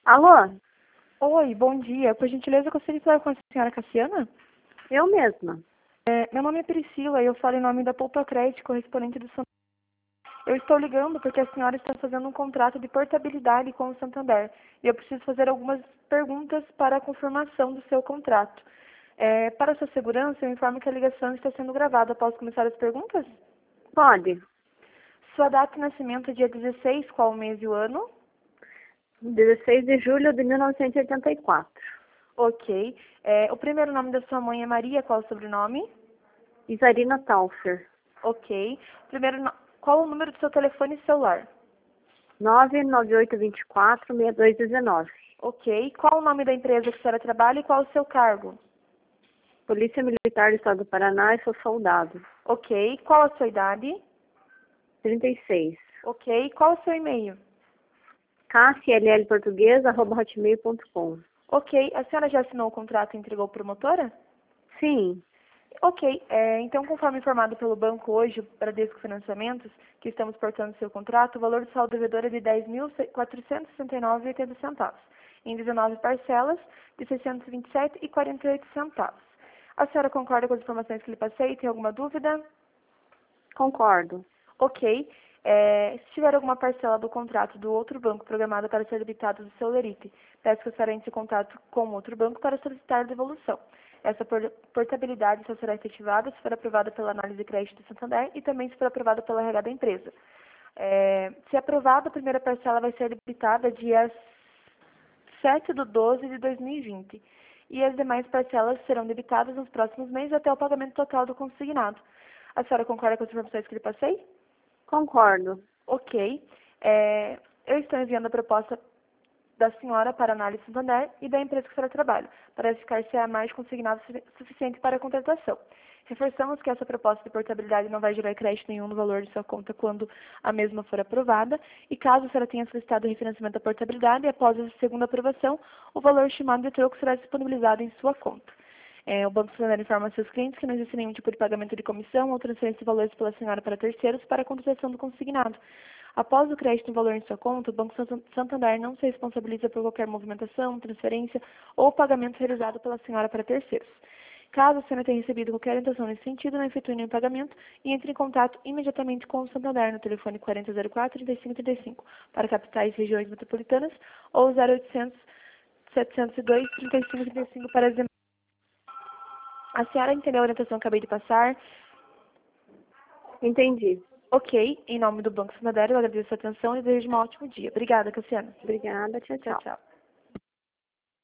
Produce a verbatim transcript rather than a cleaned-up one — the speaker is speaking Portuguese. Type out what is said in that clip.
Alô? Oi, bom dia. Por gentileza, eu gostaria de falar com a senhora Cassiana? Eu mesma. É, meu nome é Priscila e eu falo em nome da Poupa Crédito, correspondente do Santander. Eu estou ligando porque a senhora está fazendo um contrato de portabilidade com o Santander e eu preciso fazer algumas perguntas para a confirmação do seu contrato. É, para sua segurança, eu informo que a ligação está sendo gravada. Posso começar as perguntas? Pode. Sua data de nascimento é dia dezesseis, qual o mês e o ano? dezesseis de julho de mil novecentos e oitenta e quatro. Ok. É, o primeiro nome da sua mãe é Maria, qual o sobrenome? Isarina Taufer. Ok. Primeiro, no- qual o número do seu telefone celular? nove nove oito dois quatro, seis dois um nove. Ok. Qual o nome da empresa que a senhora trabalha e qual o seu cargo? Polícia Militar do Estado do Paraná e sou soldado. Ok. Qual a sua idade? trinta e seis. Ok. Qual o seu e-mail? cassiellportuguesa arroba hotmail ponto com. Ok. A senhora já assinou o contrato e entregou para a promotora? Sim. Ok. É, então, conforme informado pelo banco hoje, o Bradesco Financiamentos, que estamos portando seu contrato, o valor do saldo devedor é de dez mil quatrocentos e sessenta e nove reais e oitenta centavos, em dezenove parcelas de seiscentos e vinte e sete reais e quarenta e oito centavos. A senhora concorda com as informações que lhe passei? Tem alguma dúvida? Concordo. Ok. É, se tiver alguma parcela do contrato do outro banco programada para ser debitada do seu lerite, peço que a senhora entre em contato com o outro banco para solicitar a devolução. Essa por- portabilidade só será efetivada se for aprovada pela análise de crédito do Santander e também se for aprovada pela R H da empresa. É, se aprovada, a primeira parcela vai ser debitada dia sete de doze de dois mil e vinte e as demais parcelas serão debitadas nos próximos meses até o pagamento total do consignado. A senhora concorda com as informações que lhe passei? Concordo. Ok. É, eu estou enviando a proposta da senhora para análise Santander e da empresa que a senhora trabalha, para verificar se há mais consignado su- suficiente para a contratação. Reforçamos que essa proposta de portabilidade não vai gerar crédito nenhum no valor de sua conta quando a mesma for aprovada, e caso a senhora tenha solicitado o refinanciamento da portabilidade, após a segunda aprovação, o valor estimado de troco será disponibilizado em sua conta. É, o Banco Santander informa aos seus clientes que não existe nenhum tipo de pagamento de comissão ou transferência de valores pela senhora para terceiros para a contratação do consignado. Após o crédito no valor em sua conta, o Banco San- Santander não se responsabiliza por qualquer movimentação, transferência ou pagamento realizado pela senhora para terceiros. Caso a senhora tenha recebido qualquer orientação nesse sentido, não efetue nenhum pagamento e entre em contato imediatamente com o Santander no telefone quarenta zero quatro, trinta e cinco trinta e cinco para capitais e regiões metropolitanas ou zero oitocentos, setecentos e dois, trinta e cinco trinta e cinco para as demais. A senhora entendeu a orientação que acabei de passar? Entendi. Ok. Em nome do Banco Santander, eu agradeço a atenção e desejo um ótimo dia. Obrigada, Cassiana. Obrigada. Tchau, Tchau, tchau. tchau.